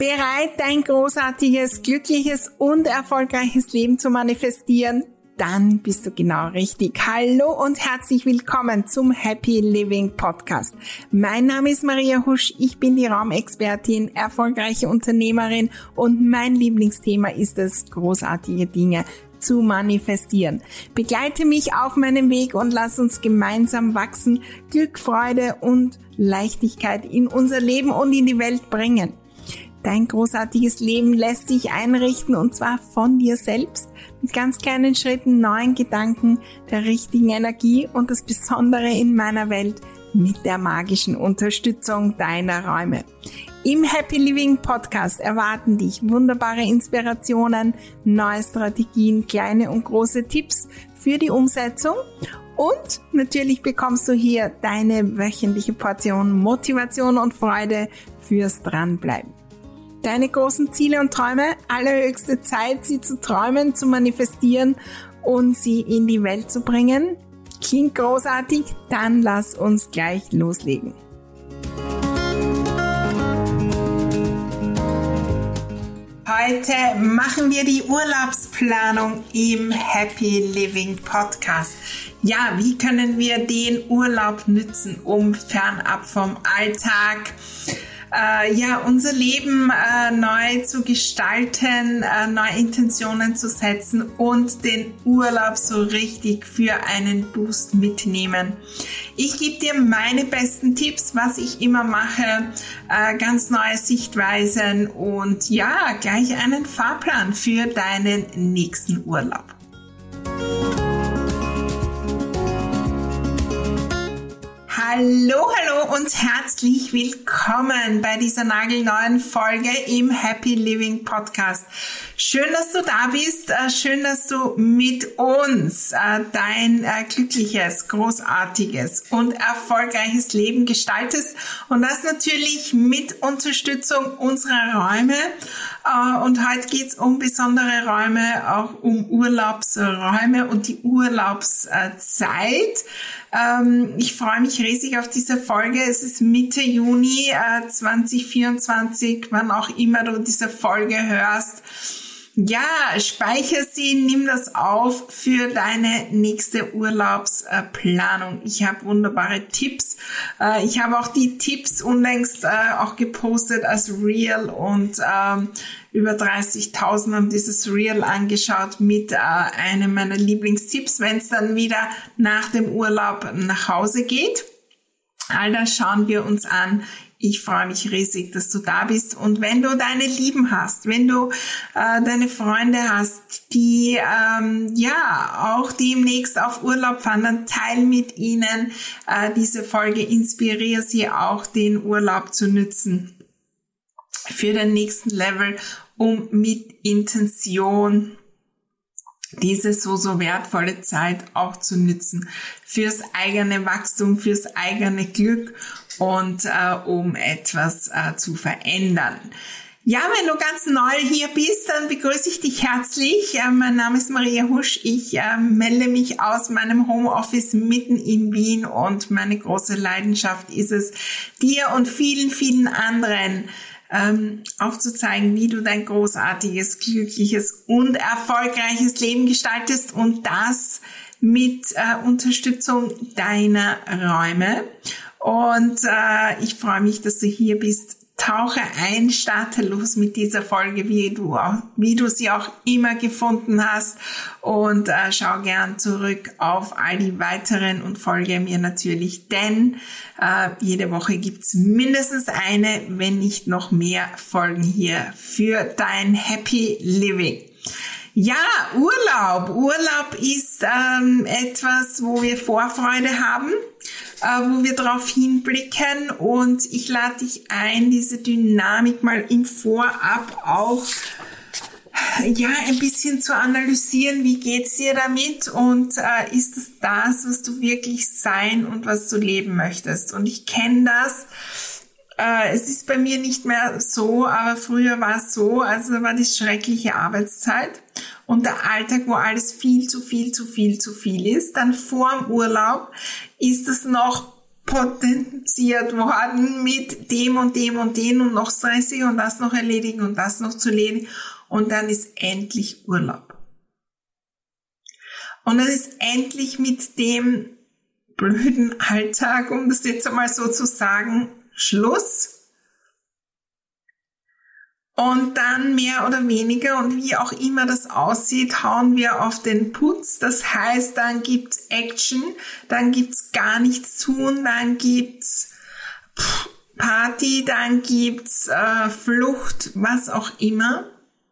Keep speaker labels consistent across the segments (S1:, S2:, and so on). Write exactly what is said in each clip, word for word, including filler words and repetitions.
S1: Bereit, dein großartiges, glückliches und erfolgreiches Leben zu manifestieren? Dann bist du genau richtig. Hallo und herzlich willkommen zum Happy Living Podcast. Mein Name ist Maria Husch, ich bin die Raumexpertin, erfolgreiche Unternehmerin und mein Lieblingsthema ist es, großartige Dinge zu manifestieren. Begleite mich auf meinem Weg und lass uns gemeinsam wachsen, Glück, Freude und Leichtigkeit in unser Leben und in die Welt bringen. Dein großartiges Leben lässt sich einrichten und zwar von dir selbst mit ganz kleinen Schritten, neuen Gedanken, der richtigen Energie und das Besondere in meiner Welt mit der magischen Unterstützung deiner Räume. Im Happy Living Podcast erwarten dich wunderbare Inspirationen, neue Strategien, kleine und große Tipps für die Umsetzung und natürlich bekommst du hier deine wöchentliche Portion Motivation und Freude fürs Dranbleiben. Deine großen Ziele und Träume, allerhöchste Zeit, sie zu träumen, zu manifestieren und sie in die Welt zu bringen. Klingt großartig? Dann lass uns gleich loslegen. Heute machen wir die Urlaubsplanung im Happy Living Podcast. Ja, wie können wir den Urlaub nutzen, um fernab vom Alltag Äh, ja, unser Leben äh, neu zu gestalten, äh, neue Intentionen zu setzen und den Urlaub so richtig für einen Boost mitnehmen. Ich gebe dir meine besten Tipps, was ich immer mache, äh, ganz neue Sichtweisen und ja, gleich einen Fahrplan für deinen nächsten Urlaub. Hallo, hallo und herzlich willkommen bei dieser nagelneuen Folge im Happy Living Podcast. Schön, dass du da bist, schön, dass du mit uns dein glückliches, großartiges und erfolgreiches Leben gestaltest und das natürlich mit Unterstützung unserer Räume. Und heute geht's um besondere Räume, auch um Urlaubsräume und die Urlaubszeit. Ich freue mich riesig auf diese Folge. Es ist Mitte Juni äh, zwanzig vierundzwanzig, wann auch immer du diese Folge hörst. Ja, speicher sie, nimm das auf für deine nächste Urlaubsplanung. Ich habe wunderbare Tipps. Äh, ich habe auch die Tipps unlängst äh, auch gepostet als Reel und ähm, über dreißigtausend haben dieses Reel angeschaut mit äh, einem meiner Lieblingstipps, wenn es dann wieder nach dem Urlaub nach Hause geht. All das schauen wir uns an. Ich freue mich riesig, dass du da bist. Und wenn du deine Lieben hast, wenn du äh, deine Freunde hast, die ähm, ja auch demnächst auf Urlaub fahren, dann teil mit ihnen äh, diese Folge, inspiriere sie auch, den Urlaub zu nutzen für den nächsten Level, um mit Intention diese so, so wertvolle Zeit auch zu nutzen fürs eigene Wachstum, fürs eigene Glück und äh, um etwas äh, zu verändern. Ja, wenn du ganz neu hier bist, dann begrüße ich dich herzlich. Äh, mein Name ist Maria Husch. Ich äh, melde mich aus meinem Homeoffice mitten in Wien und meine große Leidenschaft ist es, dir und vielen, vielen anderen ähm, aufzuzeigen, wie du dein großartiges, glückliches und erfolgreiches Leben gestaltest und das mit äh, Unterstützung deiner Räume. Und äh, ich freue mich, dass du hier bist. Tauche ein, starte los mit dieser Folge, wie du auch, wie du sie auch immer gefunden hast und äh, schau gern zurück auf all die weiteren und folge mir natürlich, denn äh, jede Woche gibt's mindestens eine, wenn nicht noch mehr Folgen hier für dein Happy Living. Ja, Urlaub. Urlaub ist ähm, etwas, wo wir Vorfreude haben, äh, wo wir darauf hinblicken und ich lade dich ein, diese Dynamik mal im Vorab auch ja ein bisschen zu analysieren. Wie geht's dir damit und äh, ist es das, was du wirklich sein und was du leben möchtest? Und ich kenne das. Äh, es ist bei mir nicht mehr so, aber früher war es so, also da war die schreckliche Arbeitszeit und der Alltag, wo alles viel zu viel, zu viel, zu viel ist. Dann vor dem Urlaub ist es noch überpotenziert worden mit dem und dem und dem und noch stressig und das noch erledigen und das noch zu erledigen. Und dann ist endlich Urlaub. Und dann ist endlich mit dem blöden Alltag, um das jetzt einmal so zu sagen, Schluss. Und dann mehr oder weniger und wie auch immer das aussieht, hauen wir auf den Putz. Das heißt, dann gibt's Action, dann gibt's gar nichts tun, dann gibt's Party, dann gibt's äh, Flucht, was auch immer.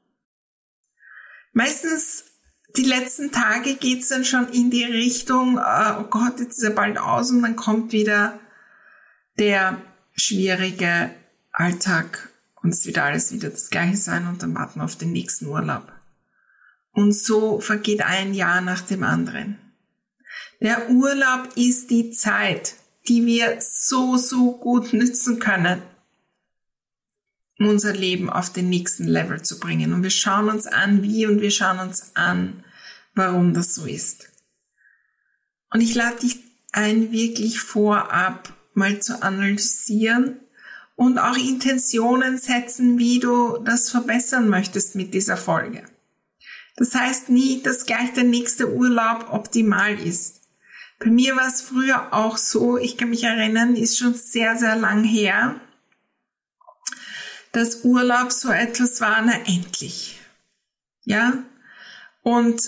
S1: Meistens die letzten Tage geht's dann schon in die Richtung, äh, oh Gott, jetzt ist er bald aus und dann kommt wieder der schwierige Alltag. Und es wird alles wieder das Gleiche sein und dann warten wir auf den nächsten Urlaub. Und so vergeht ein Jahr nach dem anderen. Der Urlaub ist die Zeit, die wir so, so gut nützen können, um unser Leben auf den nächsten Level zu bringen. Und wir schauen uns an, wie und wir schauen uns an, warum das so ist. Und ich lade dich ein, wirklich vorab mal zu analysieren, und auch Intentionen setzen, wie du das verbessern möchtest mit dieser Folge. Das heißt nie, dass gleich der nächste Urlaub optimal ist. Bei mir war es früher auch so, ich kann mich erinnern, ist schon sehr, sehr lang her, dass Urlaub so etwas war, na endlich. Ja? Und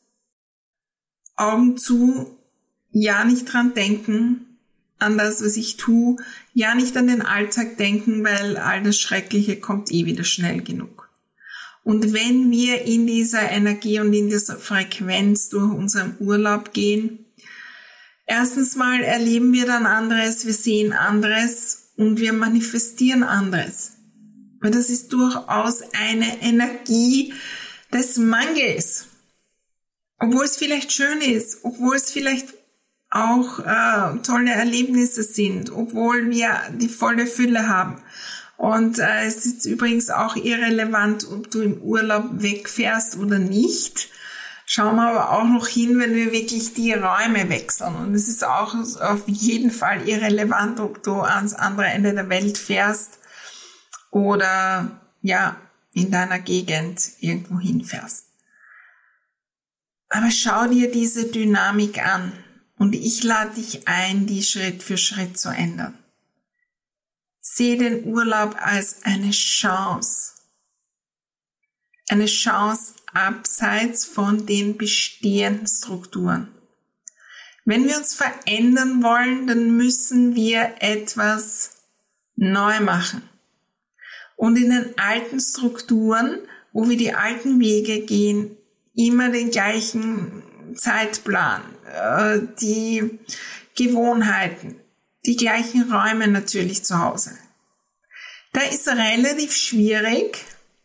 S1: Augen zu, ja nicht dran denken, an das, was ich tue, ja nicht an den Alltag denken, weil all das Schreckliche kommt eh wieder schnell genug. Und wenn wir in dieser Energie und in dieser Frequenz durch unseren Urlaub gehen, erstens mal erleben wir dann anderes, wir sehen anderes und wir manifestieren anderes. Weil das ist durchaus eine Energie des Mangels. Obwohl es vielleicht schön ist, obwohl es vielleicht auch äh, tolle Erlebnisse sind, obwohl wir die volle Fülle haben. Und äh, es ist übrigens auch irrelevant, ob du im Urlaub wegfährst oder nicht. Schauen wir aber auch noch hin, wenn wir wirklich die Räume wechseln. Und es ist auch auf jeden Fall irrelevant, ob du ans andere Ende der Welt fährst oder ja in deiner Gegend irgendwo hinfährst. Aber schau dir diese Dynamik an. Und ich lade dich ein, die Schritt für Schritt zu ändern. Sehe den Urlaub als eine Chance. Eine Chance abseits von den bestehenden Strukturen. Wenn wir uns verändern wollen, dann müssen wir etwas neu machen. Und in den alten Strukturen, wo wir die alten Wege gehen, immer den gleichen Zeitplan, die Gewohnheiten, die gleichen Räume natürlich zu Hause. Da ist relativ schwierig,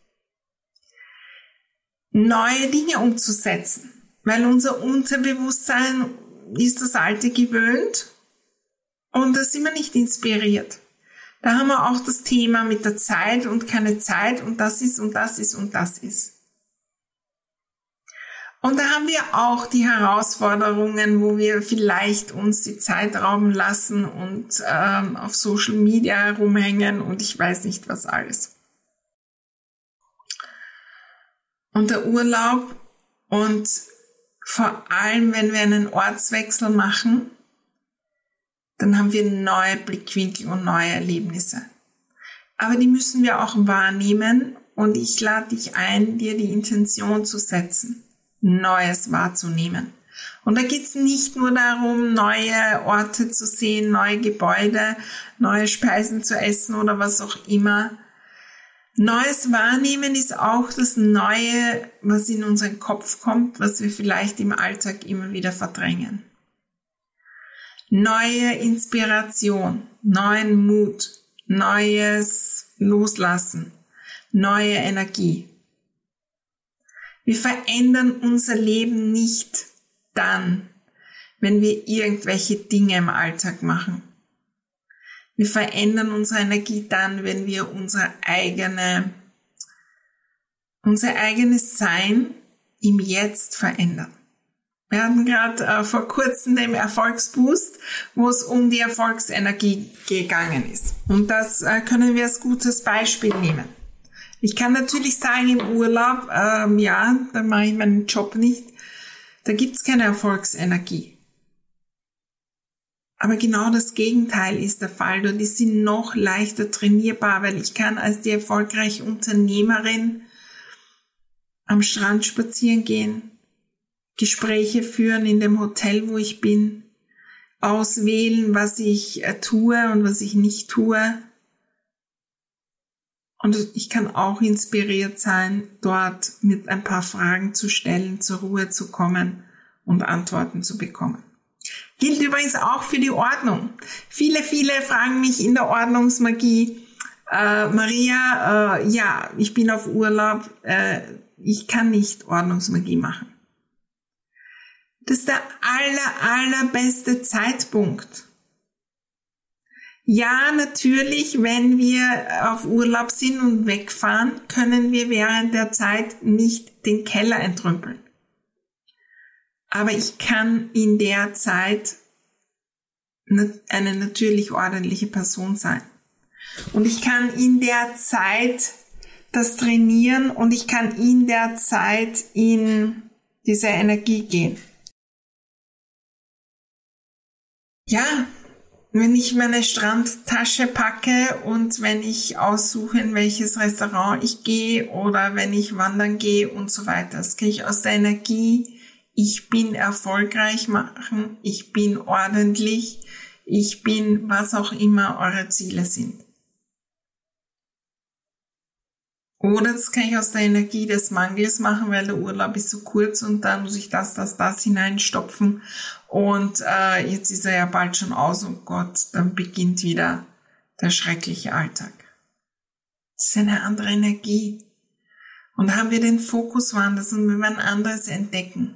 S1: neue Dinge umzusetzen, weil unser Unterbewusstsein ist das Alte gewöhnt und da sind wir nicht inspiriert. Da haben wir auch das Thema mit der Zeit und keine Zeit und das ist und das ist und das ist. Und da haben wir auch die Herausforderungen, wo wir vielleicht uns die Zeit rauben lassen und ähm, auf Social Media herumhängen und ich weiß nicht was alles. Und der Urlaub und vor allem, wenn wir einen Ortswechsel machen, dann haben wir neue Blickwinkel und neue Erlebnisse. Aber die müssen wir auch wahrnehmen und ich lade dich ein, dir die Intention zu setzen, Neues wahrzunehmen. Und da geht es nicht nur darum, neue Orte zu sehen, neue Gebäude, neue Speisen zu essen oder was auch immer. Neues Wahrnehmen ist auch das Neue, was in unseren Kopf kommt, was wir vielleicht im Alltag immer wieder verdrängen. Neue Inspiration, neuen Mut, neues Loslassen, neue Energie. Wir verändern unser Leben nicht dann, wenn wir irgendwelche Dinge im Alltag machen. Wir verändern unsere Energie dann, wenn wir unsere eigene, unser eigenes Sein im Jetzt verändern. Wir hatten gerade äh, vor kurzem den Erfolgsboost, wo es um die Erfolgsenergie gegangen ist. Und das äh, können wir als gutes Beispiel nehmen. Ich kann natürlich sagen, im Urlaub, ähm, ja, da mache ich meinen Job nicht, da gibt's keine Erfolgsenergie. Aber genau das Gegenteil ist der Fall. Und die sind noch leichter trainierbar, weil ich kann als die erfolgreiche Unternehmerin am Strand spazieren gehen, Gespräche führen in dem Hotel, wo ich bin, auswählen, was ich tue und was ich nicht tue. Und ich kann auch inspiriert sein, dort mit ein paar Fragen zu stellen, zur Ruhe zu kommen und Antworten zu bekommen. Gilt übrigens auch für die Ordnung. Viele, viele fragen mich in der Ordnungsmagie, äh, Maria, äh, ja, ich bin auf Urlaub, äh, ich kann nicht Ordnungsmagie machen. Das ist der aller, allerbeste Zeitpunkt. Ja, natürlich, wenn wir auf Urlaub sind und wegfahren, können wir während der Zeit nicht den Keller entrümpeln. Aber ich kann in der Zeit eine natürlich ordentliche Person sein. Und ich kann in der Zeit das trainieren und ich kann in der Zeit in diese Energie gehen. Ja, wenn ich meine Strandtasche packe und wenn ich aussuche, in welches Restaurant ich gehe oder wenn ich wandern gehe und so weiter, das gehe ich aus der Energie, ich bin erfolgreich machen, ich bin ordentlich, ich bin, was auch immer eure Ziele sind. Oder das kann ich aus der Energie des Mangels machen, weil der Urlaub ist so kurz und dann muss ich das, das, das hineinstopfen und äh, jetzt ist er ja bald schon aus und Gott, dann beginnt wieder der schreckliche Alltag. Das ist eine andere Energie. Und haben wir den Fokus woanders und wir werden anderes entdecken.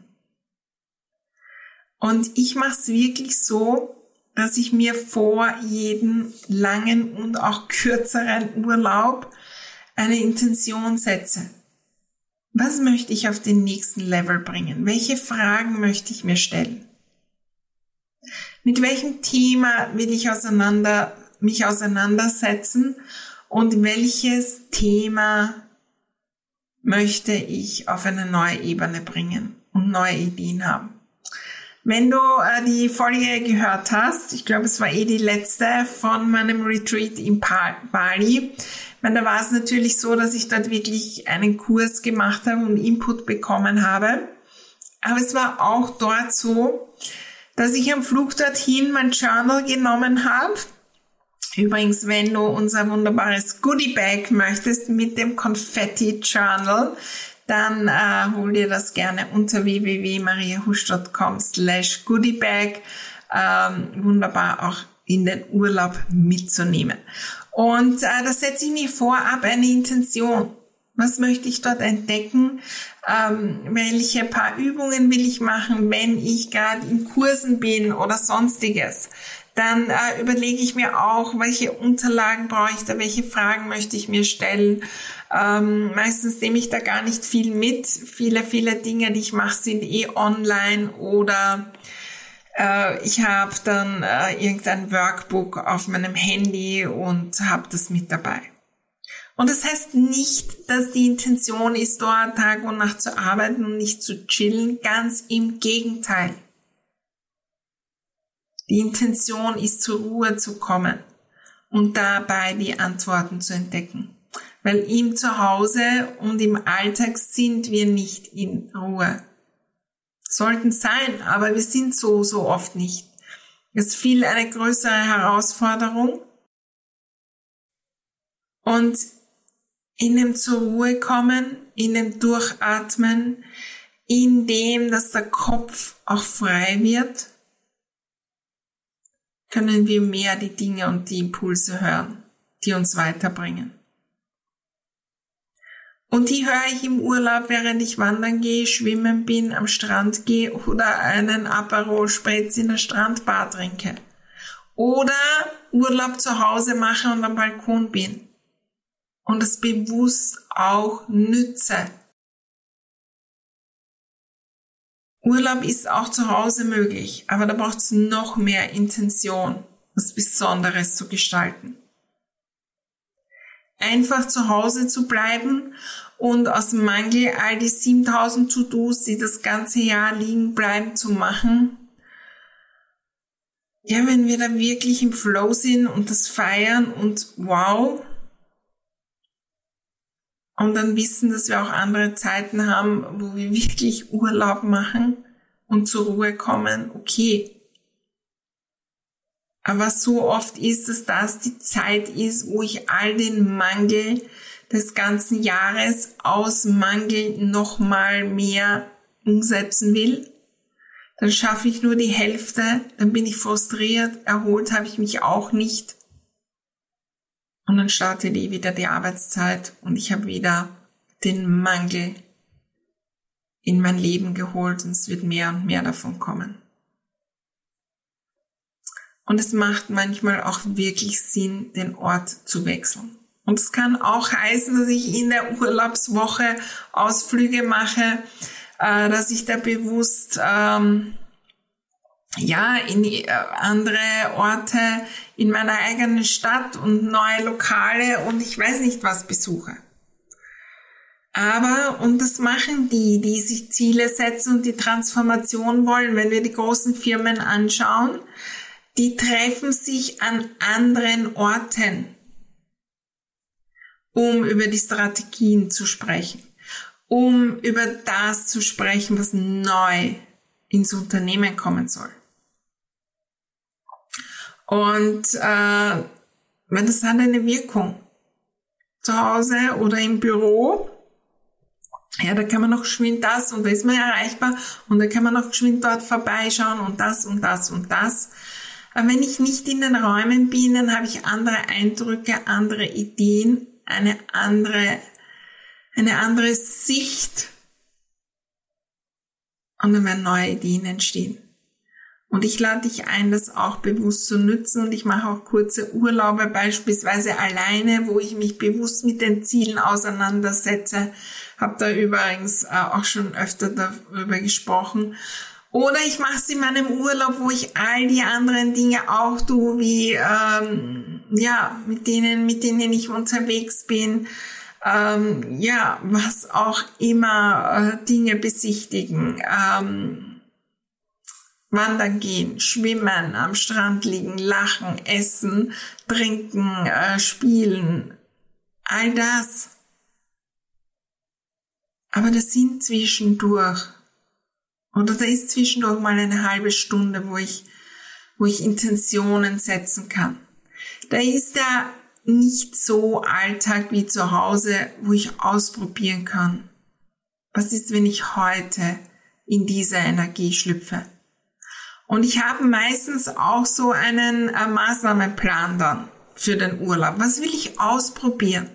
S1: Und ich mache es wirklich so, dass ich mir vor jedem langen und auch kürzeren Urlaub eine Intention setze. Was möchte ich auf den nächsten Level bringen? Welche Fragen möchte ich mir stellen? Mit welchem Thema will ich auseinander, mich auseinandersetzen und welches Thema möchte ich auf eine neue Ebene bringen und neue Ideen haben? Wenn du äh, die Folge gehört hast, ich glaube, es war eh die letzte von meinem Retreat in Bali, weil da war es natürlich so, dass ich dort wirklich einen Kurs gemacht habe und Input bekommen habe. Aber es war auch dort so, dass ich am Flug dorthin mein Journal genommen habe. Übrigens, wenn du unser wunderbares Goodie Bag möchtest mit dem Confetti Journal, dann äh, hol dir das gerne unter w w w punkt maria husch punkt com slash goodiebag. Ähm, wunderbar auch in den Urlaub mitzunehmen. Und äh, das setze ich mir vorab eine Intention. Was möchte ich dort entdecken? Ähm, welche paar Übungen will ich machen, wenn ich gerade in Kursen bin oder sonstiges? Dann äh, überlege ich mir auch, welche Unterlagen brauche ich da, welche Fragen möchte ich mir stellen. Ähm, meistens nehme ich da gar nicht viel mit. Viele, viele Dinge, die ich mache, sind eh online oder äh, ich habe dann äh, irgendein Workbook auf meinem Handy und habe das mit dabei. Und das heißt nicht, dass die Intention ist, dort Tag und Nacht zu arbeiten und nicht zu chillen. Ganz im Gegenteil. Die Intention ist, zur Ruhe zu kommen und dabei die Antworten zu entdecken. Weil im Zuhause und im Alltag sind wir nicht in Ruhe. Sollten sein, aber wir sind so, so oft nicht. Es ist viel eine größere Herausforderung. Und in dem zur Ruhe kommen, in dem Durchatmen, in dem, dass der Kopf auch frei wird, können wir mehr die Dinge und die Impulse hören, die uns weiterbringen. Und die höre ich im Urlaub, während ich wandern gehe, schwimmen bin, am Strand gehe oder einen Aperol Spritz in der Strandbar trinke. Oder Urlaub zu Hause mache und am Balkon bin. Und es bewusst auch nütze. Urlaub ist auch zu Hause möglich, aber da braucht es noch mehr Intention, was Besonderes zu gestalten. Einfach zu Hause zu bleiben und aus Mangel all die siebentausend To-Dos, die das ganze Jahr liegen bleiben, zu machen. Ja, wenn wir da wirklich im Flow sind und das feiern und wow, und dann wissen, dass wir auch andere Zeiten haben, wo wir wirklich Urlaub machen und zur Ruhe kommen, okay. Aber so oft ist es, dass die Zeit ist, wo ich all den Mangel des ganzen Jahres aus Mangel nochmal mehr umsetzen will. Dann schaffe ich nur die Hälfte, dann bin ich frustriert, erholt habe ich mich auch nicht. Und dann startet eh wieder die Arbeitszeit und ich habe wieder den Mangel in mein Leben geholt und es wird mehr und mehr davon kommen. Und es macht manchmal auch wirklich Sinn, den Ort zu wechseln. Und es kann auch heißen, dass ich in der Urlaubswoche Ausflüge mache, äh, dass ich da bewusst ähm, ja in äh, andere Orte in meiner eigenen Stadt und neue Lokale und ich weiß nicht was besuche. Aber, und das machen die, die sich Ziele setzen und die Transformation wollen, wenn wir die großen Firmen anschauen, die treffen sich an anderen Orten, um über die Strategien zu sprechen, um über das zu sprechen, was neu ins Unternehmen kommen soll. Und äh, wenn das hat eine Wirkung. Zu Hause oder im Büro, ja, da kann man noch geschwind das und da ist man erreichbar und da kann man noch geschwind dort vorbeischauen und das und das und das. Aber wenn ich nicht in den Räumen bin, dann habe ich andere Eindrücke, andere Ideen, eine andere, eine andere Sicht und dann werden neue Ideen entstehen. Und ich lade dich ein, das auch bewusst zu nutzen und ich mache auch kurze Urlaube, beispielsweise alleine, wo ich mich bewusst mit den Zielen auseinandersetze. Habe da übrigens äh, auch schon öfter darüber gesprochen. Oder ich mache es in meinem Urlaub, wo ich all die anderen Dinge auch tue, wie ähm, ja mit denen, mit denen ich unterwegs bin. Ähm, ja, was auch immer, äh, Dinge besichtigen. Ähm, Wandern gehen, schwimmen, am Strand liegen, lachen, essen, trinken, äh, spielen, all das. Aber das sind zwischendurch, oder da ist zwischendurch mal eine halbe Stunde, wo ich, wo ich Intentionen setzen kann. Da ist der nicht so Alltag wie zu Hause, wo ich ausprobieren kann. Was ist, wenn ich heute in diese Energie schlüpfe? Und ich habe meistens auch so einen äh, Maßnahmenplan dann für den Urlaub. Was will ich ausprobieren?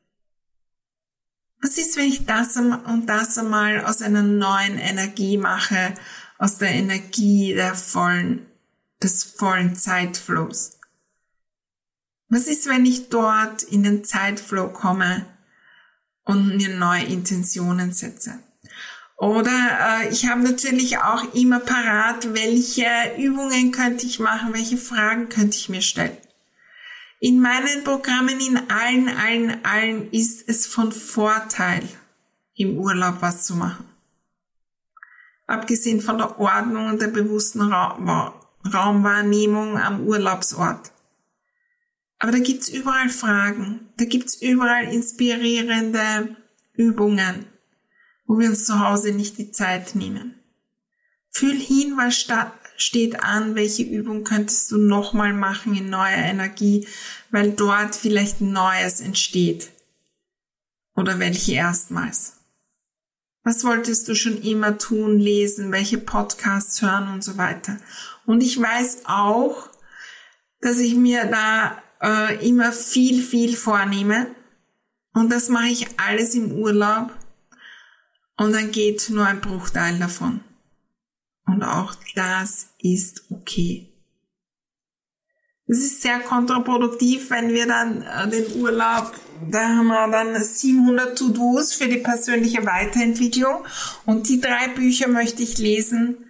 S1: Was ist, wenn ich das und das einmal aus einer neuen Energie mache, aus der Energie der vollen, des vollen Zeitflows? Was ist, wenn ich dort in den Zeitflow komme und mir neue Intentionen setze? Oder äh, ich habe natürlich auch immer parat, welche Übungen könnte ich machen, welche Fragen könnte ich mir stellen. In meinen Programmen, in allen, allen, allen ist es von Vorteil, im Urlaub was zu machen. Abgesehen von der Ordnung und der bewussten Ra- Raumwahrnehmung am Urlaubsort. Aber da gibt's überall Fragen, da gibt's überall inspirierende Übungen, wo wir uns zu Hause nicht die Zeit nehmen. Fühl hin, was sta- steht an, welche Übung könntest du nochmal machen in neuer Energie, weil dort vielleicht Neues entsteht. Oder welche erstmals. Was wolltest du schon immer tun, lesen, welche Podcasts hören und so weiter. Und ich weiß auch, dass ich mir da äh, immer viel, viel vornehme. Und das mache ich alles im Urlaub. Und dann geht nur ein Bruchteil davon. Und auch das ist okay. Das ist sehr kontraproduktiv, wenn wir dann äh, den Urlaub, da haben wir dann siebenhundert To-Dos für die persönliche Weiterentwicklung und die drei Bücher möchte ich lesen.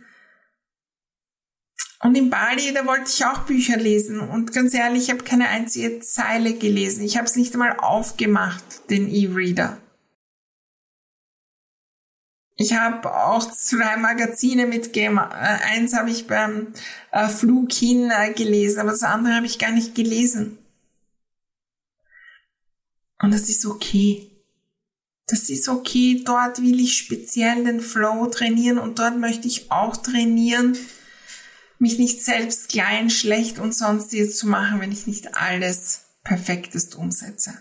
S1: Und in Bali, da wollte ich auch Bücher lesen und ganz ehrlich, ich habe keine einzige Zeile gelesen. Ich habe es nicht einmal aufgemacht, den E-Reader. Ich habe auch zwei Magazine mitgegeben. Eins habe ich beim äh, Flug hin äh, gelesen, aber das andere habe ich gar nicht gelesen. Und das ist okay. Das ist okay. Dort will ich speziell den Flow trainieren und dort möchte ich auch trainieren, mich nicht selbst klein, schlecht und sonstiges zu machen, wenn ich nicht alles perfektest umsetze.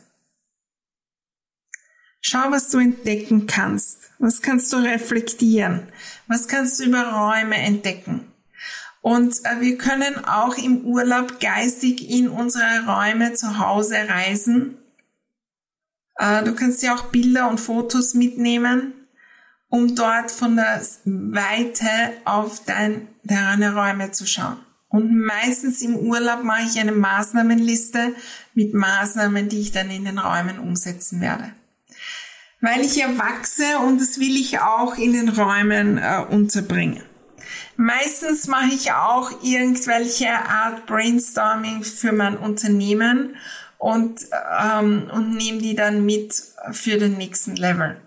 S1: Schau, was du entdecken kannst. Was kannst du reflektieren? Was kannst du über Räume entdecken? Und äh, wir können auch im Urlaub geistig in unsere Räume zu Hause reisen. Äh, du kannst dir auch Bilder und Fotos mitnehmen, um dort von der Weite auf dein, deine Räume zu schauen. Und meistens im Urlaub mache ich eine Maßnahmenliste mit Maßnahmen, die ich dann in den Räumen umsetzen werde. Weil ich ja wachse und das will ich auch in den Räumen äh, unterbringen. Meistens mache ich auch irgendwelche Art Brainstorming für mein Unternehmen und, ähm, und nehme die dann mit für den nächsten Level.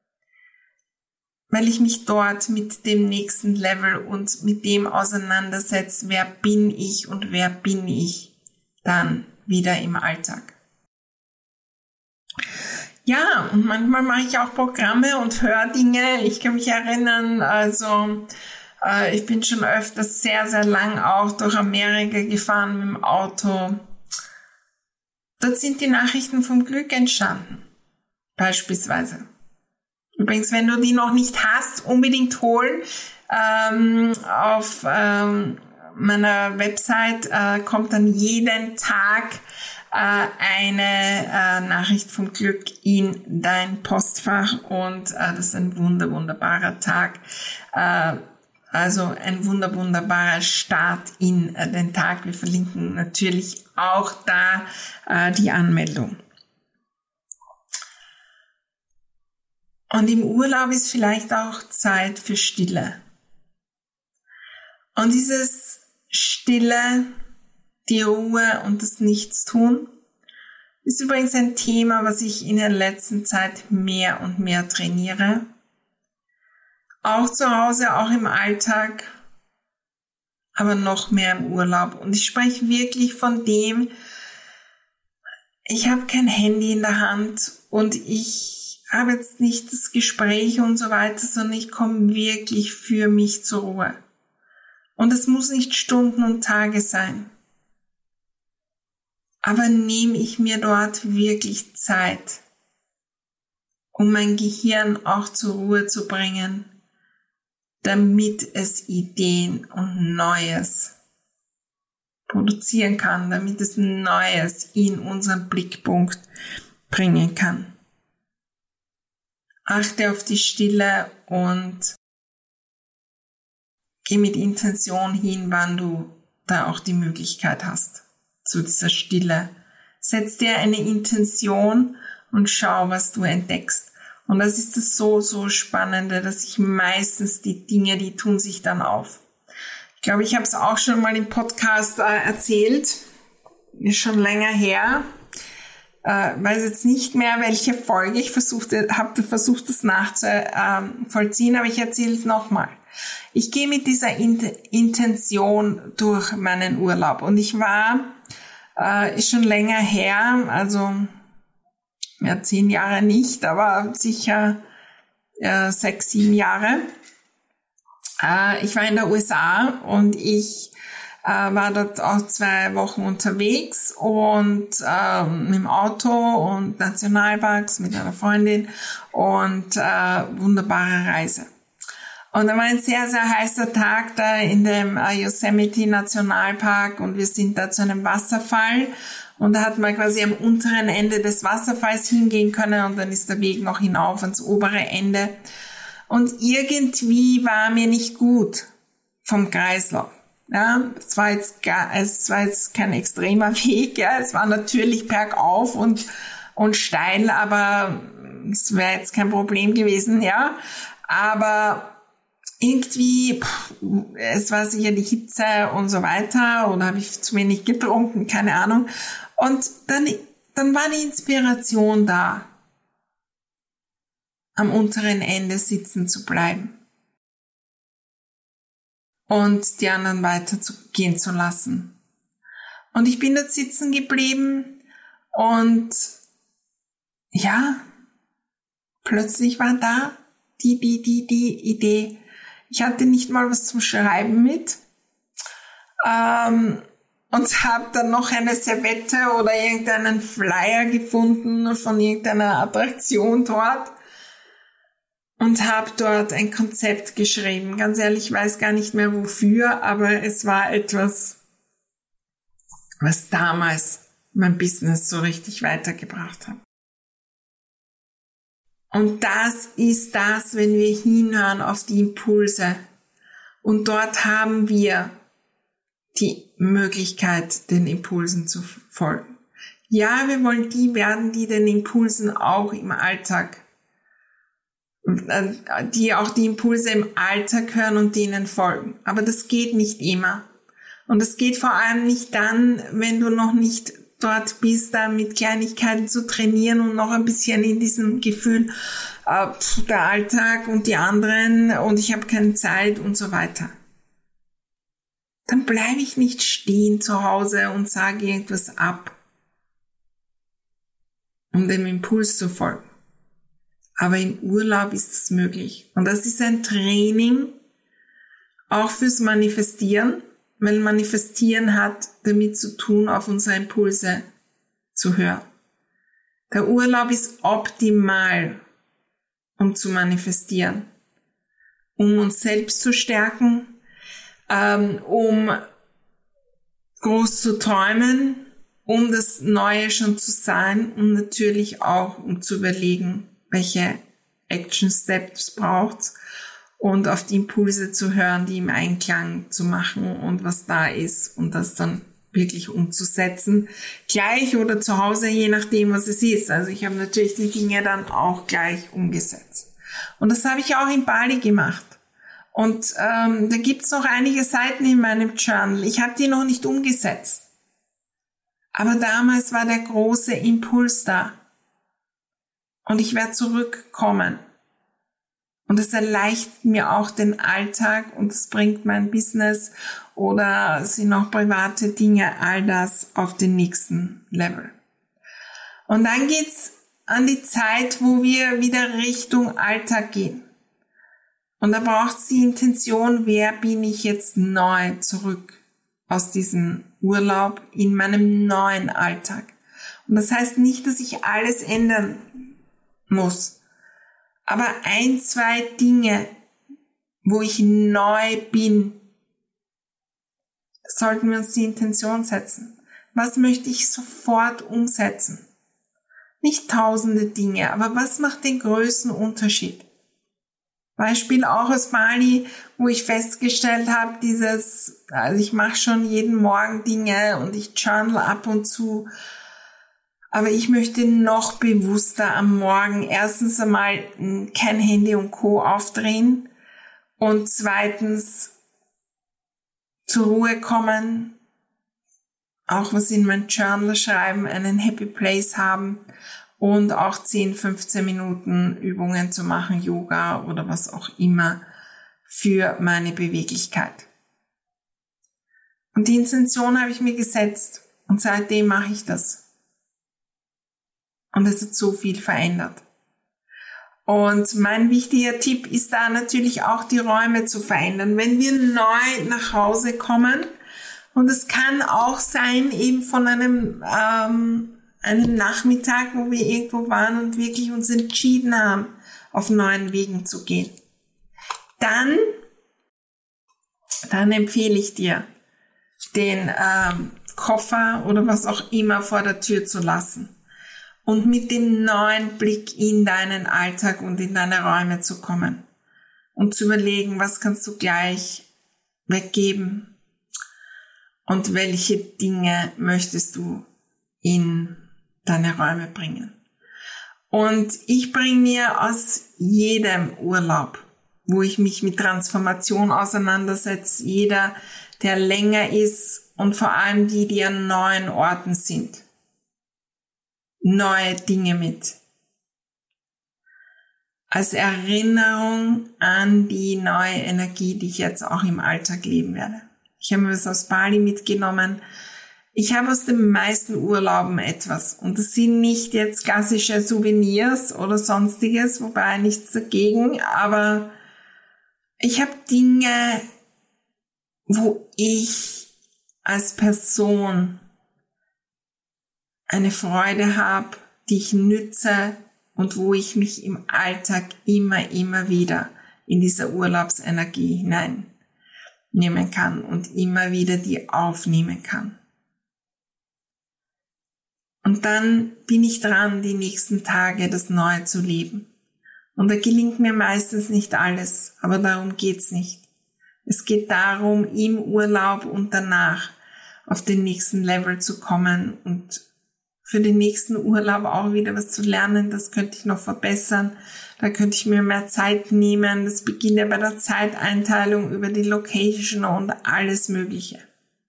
S1: Weil ich mich dort mit dem nächsten Level und mit dem auseinandersetze, wer bin ich und wer bin ich dann wieder im Alltag. Ja, und manchmal mache ich auch Programme und höre Dinge. Ich kann mich erinnern, also äh, ich bin schon öfters sehr, sehr lang auch durch Amerika gefahren mit dem Auto. Dort sind die Nachrichten vom Glück entstanden, beispielsweise. Übrigens, wenn du die noch nicht hast, unbedingt holen. Ähm, auf ähm, meiner Website äh, kommt dann jeden Tag eine äh, Nachricht vom Glück in dein Postfach und äh, das ist ein wunder, wunderbarer Tag. Äh, also ein wunder, wunderbarer Start in äh, den Tag. Wir verlinken natürlich auch da äh, die Anmeldung. Und im Urlaub ist vielleicht auch Zeit für Stille. Und dieses Stille, die Ruhe und das Nichtstun ist übrigens ein Thema, was ich in der letzten Zeit mehr und mehr trainiere. Auch zu Hause, auch im Alltag, aber noch mehr im Urlaub. Und ich spreche wirklich von dem, ich habe kein Handy in der Hand und ich habe jetzt nicht das Gespräch und so weiter, sondern ich komme wirklich für mich zur Ruhe. Und es muss nicht Stunden und Tage sein. Aber nehme ich mir dort wirklich Zeit, um mein Gehirn auch zur Ruhe zu bringen, damit es Ideen und Neues produzieren kann, damit es Neues in unseren Blickpunkt bringen kann. Achte auf die Stille und geh mit Intention hin, wann du da auch die Möglichkeit hast. Zu dieser Stille. Setz dir eine Intention und schau, was du entdeckst. Und das ist das so, so Spannende, dass ich meistens die Dinge, die tun sich dann auf. Ich glaube, ich habe es auch schon mal im Podcast äh, erzählt. Ist schon länger her. Äh, weiß jetzt nicht mehr, welche Folge ich versuchte, habe versucht, das nachzuvollziehen, aber ich erzähle es nochmal. Ich gehe mit dieser Int- Intention durch meinen Urlaub und ich war Äh, ist schon länger her, also ja, zehn Jahre nicht, aber sicher äh, sechs, sieben Jahre. Äh, ich war in der U S A und ich äh, war dort auch zwei Wochen unterwegs und äh, mit dem Auto und Nationalparks mit einer Freundin und äh, wunderbare Reise. Und da war ein sehr, sehr heißer Tag da in dem Yosemite Nationalpark und wir sind da zu einem Wasserfall und da hat man quasi am unteren Ende des Wasserfalls hingehen können und dann ist der Weg noch hinauf ans obere Ende. Und irgendwie war mir nicht gut vom Kreislauf. Ja, es war jetzt gar, es war jetzt kein extremer Weg, ja, es war natürlich bergauf und, und steil, aber es wäre jetzt kein Problem gewesen, ja, aber irgendwie, pff, es war sicher die Hitze und so weiter, oder habe ich zu wenig getrunken, keine Ahnung, und dann, dann war die Inspiration da, am unteren Ende sitzen zu bleiben und die anderen weiter zu gehen zu lassen. Und ich bin dort sitzen geblieben und ja, plötzlich war da die, die, die, die Idee. Ich hatte nicht mal was zum Schreiben mit ähm, und habe dann noch eine Servette oder irgendeinen Flyer gefunden von irgendeiner Attraktion dort. Und habe dort ein Konzept geschrieben. Ganz ehrlich, ich weiß gar nicht mehr wofür, aber es war etwas, was damals mein Business so richtig weitergebracht hat. Und das ist das, wenn wir hinhören auf die Impulse. Und dort haben wir die Möglichkeit, den Impulsen zu folgen. Ja, wir wollen die werden, die den Impulsen auch im Alltag die auch die Impulse im Alltag hören und denen folgen. Aber das geht nicht immer. Und das geht vor allem nicht dann, wenn du noch nicht dort bist, da mit Kleinigkeiten zu trainieren und noch ein bisschen in diesem Gefühl, äh, der Alltag und die anderen und ich habe keine Zeit und so weiter. Dann bleibe ich nicht stehen zu Hause und sage irgendwas ab, um dem Impuls zu folgen. Aber im Urlaub ist es möglich. Und das ist ein Training auch fürs Manifestieren, weil Manifestieren hat damit zu tun, auf unsere Impulse zu hören. Der Urlaub ist optimal, um zu manifestieren, um uns selbst zu stärken, ähm, um groß zu träumen, um das Neue schon zu sein und natürlich auch, um zu überlegen, welche Action Steps braucht's und auf die Impulse zu hören, die im Einklang zu machen und was da ist und das dann wirklich umzusetzen, gleich oder zu Hause, je nachdem, was es ist. Also ich habe natürlich die Dinge dann auch gleich umgesetzt. Und das habe ich auch in Bali gemacht. Und ähm, da gibt's noch einige Seiten in meinem Journal. Ich habe die noch nicht umgesetzt. Aber damals war der große Impuls da. Und ich werde zurückkommen. Und es erleichtert mir auch den Alltag und es bringt mein Business oder sind auch private Dinge, all das auf den nächsten Level. Und dann geht's an die Zeit, wo wir wieder Richtung Alltag gehen. Und da braucht es die Intention, wer bin ich jetzt neu zurück aus diesem Urlaub in meinem neuen Alltag. Und das heißt nicht, dass ich alles ändern muss. Aber ein, zwei Dinge, wo ich neu bin, sollten wir uns die Intention setzen. Was möchte ich sofort umsetzen? Nicht tausende Dinge, aber was macht den größten Unterschied? Beispiel auch aus Bali, wo ich festgestellt habe, dieses, also ich mache schon jeden Morgen Dinge und ich journal ab und zu, aber ich möchte noch bewusster am Morgen erstens einmal kein Handy und Co. aufdrehen und zweitens zur Ruhe kommen, auch was in mein Journal schreiben, einen Happy Place haben und auch zehn, fünfzehn Minuten Übungen zu machen, Yoga oder was auch immer für meine Beweglichkeit. Und die Intention habe ich mir gesetzt und seitdem mache ich das. Und es hat so viel verändert. Und mein wichtiger Tipp ist da natürlich auch, die Räume zu verändern. Wenn wir neu nach Hause kommen, und es kann auch sein, eben von einem, ähm, einem Nachmittag, wo wir irgendwo waren und wirklich uns entschieden haben, auf neuen Wegen zu gehen, dann, dann empfehle ich dir, den ähm, Koffer oder was auch immer vor der Tür zu lassen. Und mit dem neuen Blick in deinen Alltag und in deine Räume zu kommen. Und zu überlegen, was kannst du gleich weggeben? und welche Dinge möchtest du in deine Räume bringen. Und ich bringe mir aus jedem Urlaub, wo ich mich mit Transformation auseinandersetze, jeder, der länger ist und vor allem die, die an neuen Orten sind, neue Dinge mit. Als Erinnerung an die neue Energie, die ich jetzt auch im Alltag leben werde. Ich habe mir was aus Bali mitgenommen. Ich habe aus den meisten Urlauben etwas. Und das sind nicht jetzt klassische Souvenirs oder sonstiges, wobei nichts dagegen. Aber ich habe Dinge, wo ich als Person eine Freude habe, die ich nütze und wo ich mich im Alltag immer, immer wieder in diese Urlaubsenergie hineinnehmen kann und immer wieder die aufnehmen kann. Und dann bin ich dran, die nächsten Tage das Neue zu leben. Und da gelingt mir meistens nicht alles, aber darum geht's nicht. Es geht darum, im Urlaub und danach auf den nächsten Level zu kommen und für den nächsten Urlaub auch wieder was zu lernen. Das könnte ich noch verbessern. Da könnte ich mir mehr Zeit nehmen. Das beginnt ja bei der Zeiteinteilung über die Location und alles Mögliche.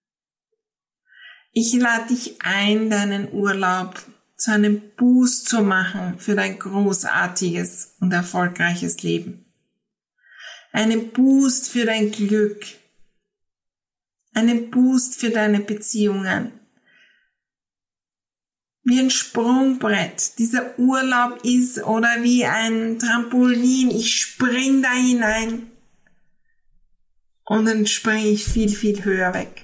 S1: Ich lade dich ein, deinen Urlaub zu einem Boost zu machen für dein großartiges und erfolgreiches Leben. Einen Boost für dein Glück. Einen Boost für deine Beziehungen. Wie ein Sprungbrett. Dieser Urlaub ist oder wie ein Trampolin. Ich spring da hinein und dann springe ich viel, viel höher weg.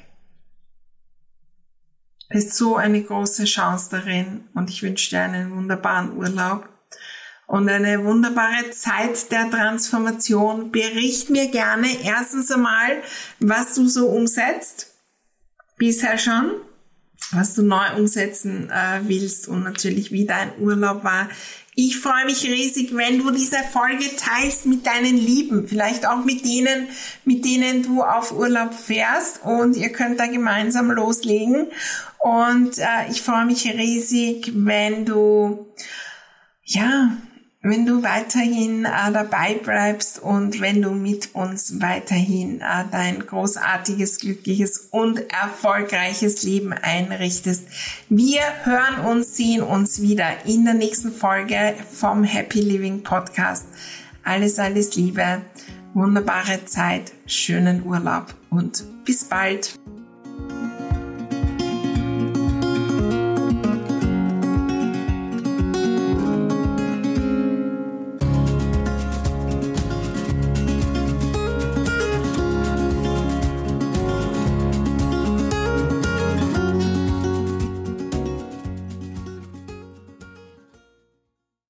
S1: Es ist so eine große Chance darin und ich wünsche dir einen wunderbaren Urlaub und eine wunderbare Zeit der Transformation. Bericht mir gerne erstens einmal, was du so umsetzt, bisher schon, was du neu umsetzen äh, willst und natürlich wie dein Urlaub war. Ich freue mich riesig, wenn du diese Folge teilst mit deinen Lieben, vielleicht auch mit denen, mit denen du auf Urlaub fährst und ihr könnt da gemeinsam loslegen. Und äh, ich freue mich riesig, wenn du, ja, wenn du weiterhin äh, dabei bleibst und wenn du mit uns weiterhin äh, dein großartiges, glückliches und erfolgreiches Leben einrichtest. Wir hören uns, sehen uns wieder in der nächsten Folge vom Happy Living Podcast. Alles, alles Liebe, wunderbare Zeit, schönen Urlaub und bis bald.